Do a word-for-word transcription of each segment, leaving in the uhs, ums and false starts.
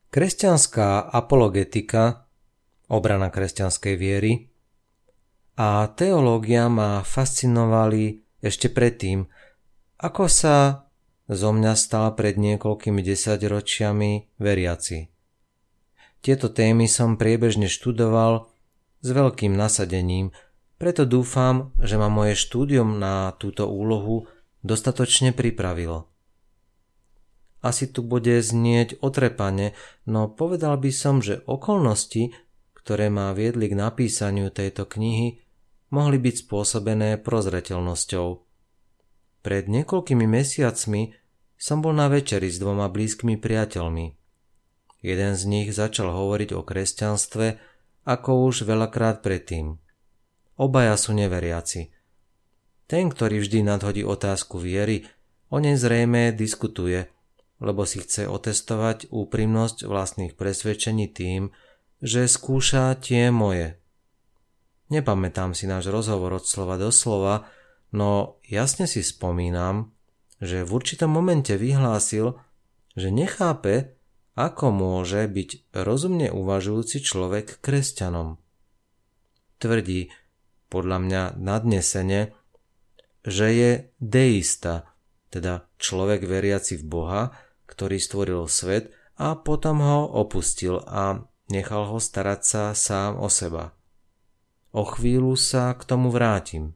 Kresťanská apologetika, obrana kresťanskej viery, a teológia ma fascinovali ešte predtým, ako sa zo mňa stal pred niekoľkými desaťročiami veriaci. Tieto témy som priebežne študoval s veľkým nasadením, preto dúfam, že ma moje štúdium na túto úlohu dostatočne pripravilo. Asi tu bude znieť otrepane, no povedal by som, že okolnosti, ktoré ma viedli k napísaniu tejto knihy, mohli byť spôsobené prozreteľnosťou. Pred niekoľkými mesiacmi som bol na večeri s dvoma blízkymi priateľmi. Jeden z nich začal hovoriť o kresťanstve ako už veľakrát predtým. Obaja sú neveriaci. Ten, ktorý vždy nadhodí otázku viery, o nej zrejme diskutuje, lebo si chce otestovať úprimnosť vlastných presvedčení tým, že skúša tie moje. Nepamätám si náš rozhovor od slova do slova, no jasne si spomínam, že v určitom momente vyhlásil, že nechápe, ako môže byť rozumne uvažujúci človek kresťanom. Tvrdí, podľa mňa nadnesene, že je deista, teda človek veriaci v Boha, ktorý stvoril svet a potom ho opustil a nechal ho starať sa sám o seba. O chvíľu sa k tomu vrátim.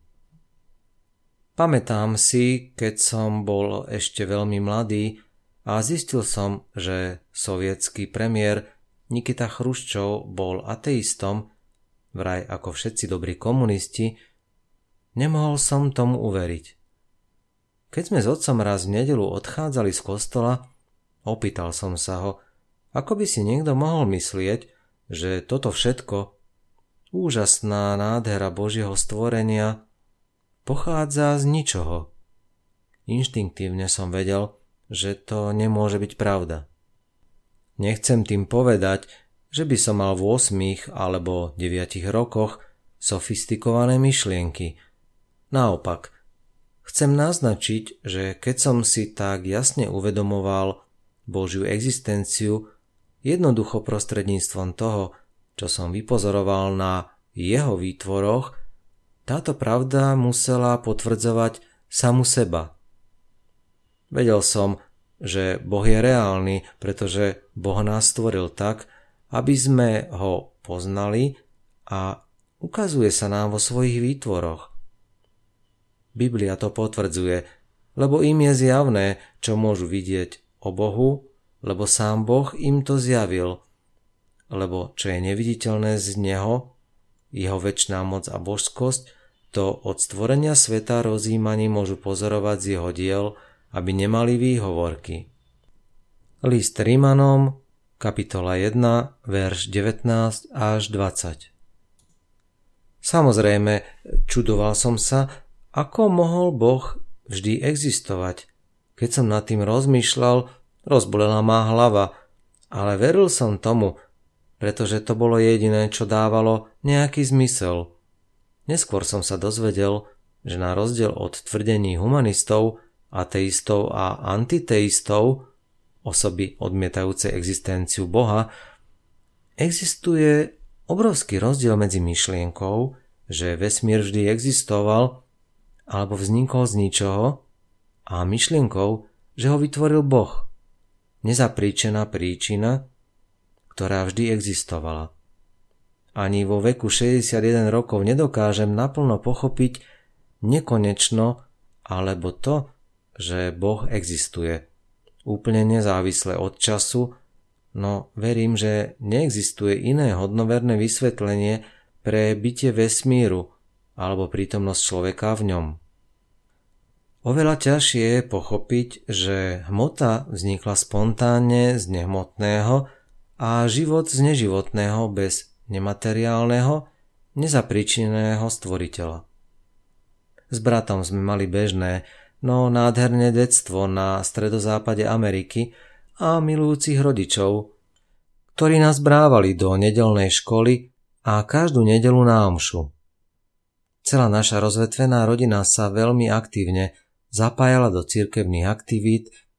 Pamätám si, keď som bol ešte veľmi mladý a zistil som, že sovietský premiér Nikita Chruščov bol ateistom, vraj ako všetci dobrí komunisti, nemohol som tomu uveriť. Keď sme s otcom raz v nedeľu odchádzali z kostola, opýtal som sa ho, ako by si niekto mohol myslieť, že toto všetko, úžasná nádhera Božieho stvorenia, pochádza z ničoho. Inštinktívne som vedel, že to nemôže byť pravda. Nechcem tým povedať, že by som mal v ôsmich alebo deviatich rokoch sofistikované myšlienky. Naopak, chcem naznačiť, že keď som si tak jasne uvedomoval Božiu existenciu, jednoducho prostredníctvom toho, čo som vypozoroval na jeho výtvoroch, táto pravda musela potvrdzovať samu seba. Vedel som, že Boh je reálny, pretože Boh nás stvoril tak, aby sme ho poznali a ukazuje sa nám vo svojich výtvoroch. Biblia to potvrdzuje, lebo im je zjavné, čo môžu vidieť o Bohu, lebo sám Boh im to zjavil, lebo čo je neviditeľné z Neho, jeho večná moc a božskosť, to od stvorenia sveta rozjímaní môžu pozorovať z jeho diel, aby nemali výhovorky. List Rimanom, kapitola jeden, verš devätnásť až dvadsať. Samozrejme, čudoval som sa, ako mohol Boh vždy existovať. Keď som nad tým rozmýšľal, rozbolela ma hlava, ale veril som tomu, pretože to bolo jediné, čo dávalo nejaký zmysel. Neskôr som sa dozvedel, že na rozdiel od tvrdení humanistov, ateistov a antiteistov, osoby odmietajúce existenciu Boha, existuje obrovský rozdiel medzi myšlienkou, že vesmír vždy existoval alebo vznikol z ničoho, a myšlienkou, že ho vytvoril Boh, nezapríčená príčina, ktorá vždy existovala. Ani vo veku šesťdesiatjeden rokov nedokážem naplno pochopiť nekonečno alebo to, že Boh existuje, úplne nezávisle od času, no verím, že neexistuje iné hodnoverné vysvetlenie pre bytie vesmíru alebo prítomnosť človeka v ňom. Oveľa ťažšie je pochopiť, že hmota vznikla spontánne z nehmotného a život z neživotného bez nemateriálneho, nezapríčineného stvoriteľa. S bratom sme mali bežné, no nádherné detstvo na stredozápade Ameriky a milujúcich rodičov, ktorí nás brávali do nedeľnej školy a každú nedeľu na omšu. Celá naša rozvetvená rodina sa veľmi aktívne zapájala do cirkevných aktivít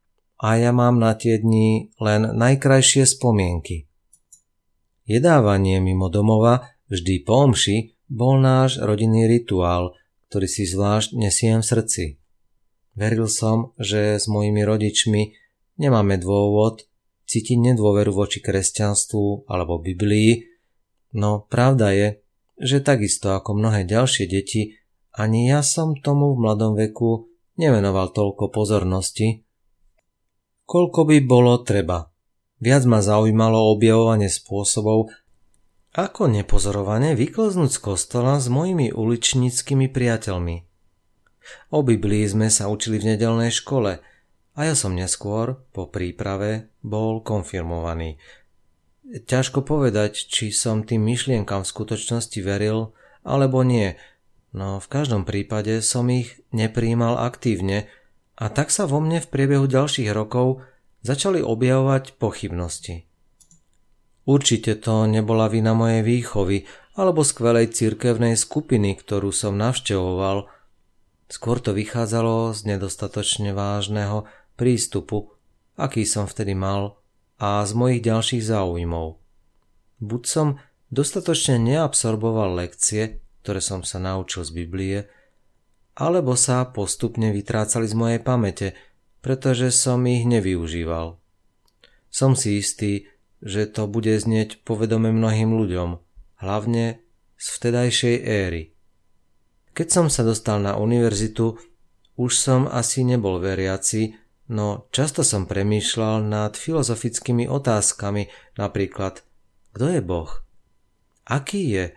a ja mám na tie dni len najkrajšie spomienky. Jedávanie mimo domova vždy po omši bol náš rodinný rituál, ktorý si zvlášť nesiem v srdci. Veril som, že s mojimi rodičmi nemáme dôvod cítiť nedôveru voči kresťanstvu alebo Biblii, no pravda je, že takisto ako mnohé ďalšie deti, ani ja som tomu v mladom veku nevenoval toľko pozornosti, koľko by bolo treba. Viac ma zaujímalo objavovanie spôsobov, ako nepozorovane vyklznúť z kostola s mojimi uličníckymi priateľmi. O Biblii sme sa učili v nedeľnej škole a ja som neskôr, po príprave, bol konfirmovaný. Ťažko povedať, či som tým myšlienkam v skutočnosti veril, alebo nie, no v každom prípade som ich neprijímal aktívne a tak sa vo mne v priebehu ďalších rokov začali objavovať pochybnosti. Určite to nebola vina mojej výchovy alebo skvelej cirkevnej skupiny, ktorú som navštevoval. Skôr to vychádzalo z nedostatočne vážneho prístupu, aký som vtedy mal, a z mojich ďalších záujmov. Buď som dostatočne neabsorboval lekcie, ktoré som sa naučil z Biblie, alebo sa postupne vytrácali z mojej pamäte, pretože som ich nevyužíval. Som si istý, že to bude znieť povedome mnohým ľuďom, hlavne z vtedajšej éry. Keď som sa dostal na univerzitu, už som asi nebol veriaci, no často som premýšľal nad filozofickými otázkami, napríklad, kto je Boh? Aký je?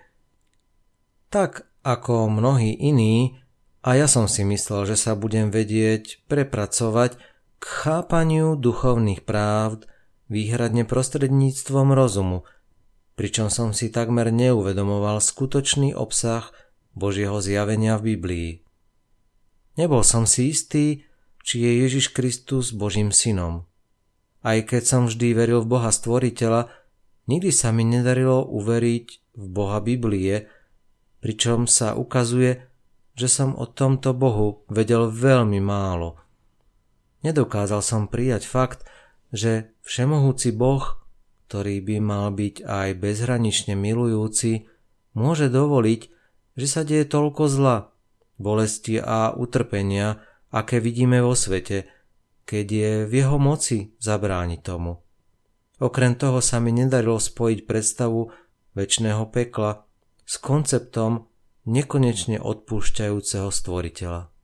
Tak ako mnohí iní, a ja som si myslel, že sa budem vedieť prepracovať k chápaniu duchovných právd výhradne prostredníctvom rozumu, pričom som si takmer neuvedomoval skutočný obsah Božieho zjavenia v Biblii. Nebol som si istý, či je Ježiš Kristus Božím synom. Aj keď som vždy veril v Boha stvoriteľa, nikdy sa mi nedarilo uveriť v Boha Biblie, pričom sa ukazuje, že som o tomto Bohu vedel veľmi málo. Nedokázal som prijať fakt, že všemohúci Boh, ktorý by mal byť aj bezhranične milujúci, môže dovoliť, že sa deje toľko zla, bolesti a utrpenia, aké vidíme vo svete, keď je v jeho moci zabrániť tomu. Okrem toho sa mi nedarilo spojiť predstavu večného pekla s konceptom nekonečne odpúšťajúceho stvoriteľa.